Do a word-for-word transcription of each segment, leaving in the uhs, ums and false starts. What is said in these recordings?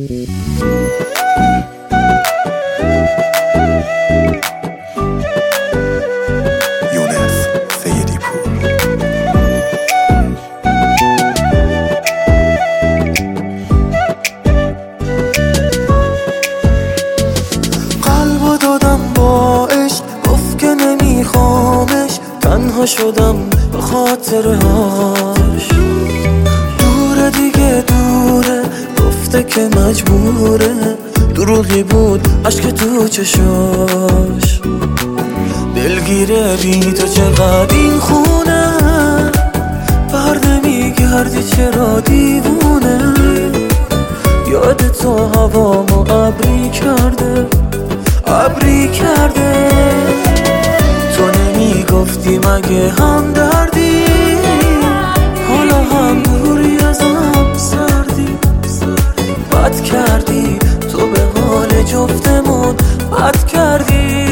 تنها شدم به خاطرهاش، دوره دیگه دوره، گفته که مجبوره، دروغی بود عشق تو چشاش. دلگیره بی تو چقدر این خونه، بر نمیگردی چرا دیوونه، یاد تو هوامو ابری کرده ابری کرده. تو نمیگفتی مگه هم دردی، حالا هم دوری ازم سردی. بد کردی تو به حال جفتمون، بد کردی.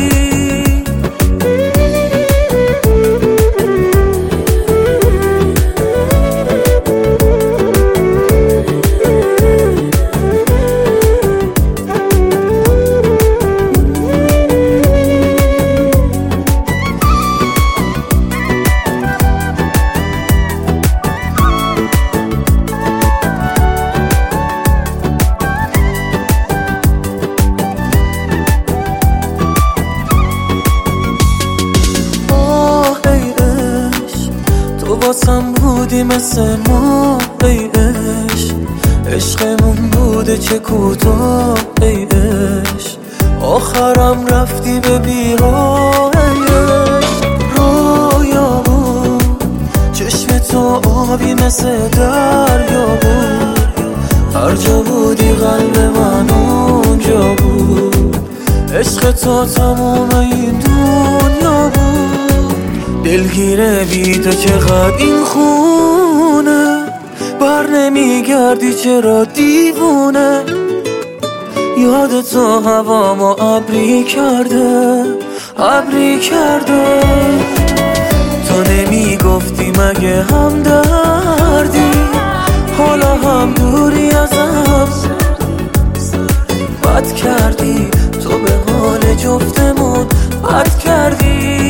واسم بودی مثل ما ای عشق، عشقمون بوده چه کوتاه ای عشق، آخرم رفتی به بیراه ای عشق. رویا بود چشم تو آبی مثل دریا بود، هر جا بودی قلب من اونجا بود، عشق تو تمام این دنیا بود. دلگیره بی تو چقدر این خونه، بر نمیگردی چرا دیوونه، یاد تو هوامو ابری کرده ابری کرده. تو نمیگفتی مگه هم دردی، حالا هم دوری ازم، بد کردی تو به حال جفتمون، بد کردی.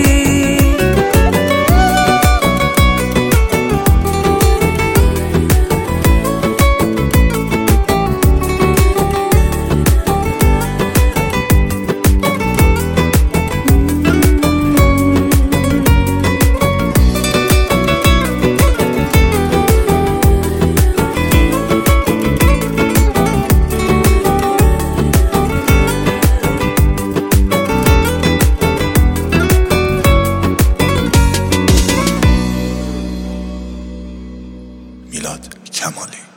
میلاد کمالی.